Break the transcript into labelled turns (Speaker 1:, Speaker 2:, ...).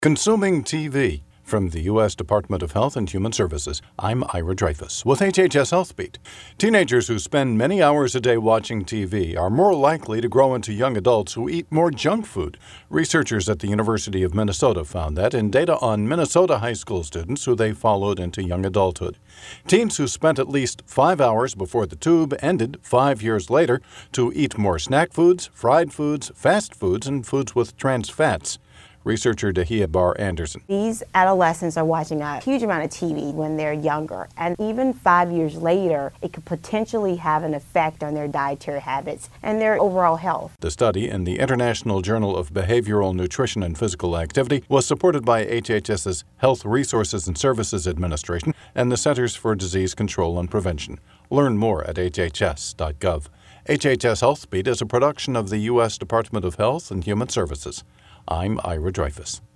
Speaker 1: Consuming TV. From the U.S. Department of Health and Human Services, I'm Ira Dreyfus with HHS Health Beat. Teenagers who spend many hours a day watching TV are more likely to grow into young adults who eat more junk food. Researchers at the University of Minnesota found that in data on Minnesota high school students who they followed into young adulthood. Teens who spent at least 5 hours before the tube ended 5 years later to eat more snack foods, fried foods, fast foods, and foods with trans fats. Researcher Dahia Barr Anderson.
Speaker 2: These adolescents are watching a huge amount of TV when they're younger, and even 5 years later, it could potentially have an effect on their dietary habits and their overall health.
Speaker 1: The study in the International Journal of Behavioral Nutrition and Physical Activity was supported by HHS's Health Resources and Services Administration and the Centers for Disease Control and Prevention. Learn more at hhs.gov. HHS Health Beat is a production of the U.S. Department of Health and Human Services. I'm Ira Dreyfus.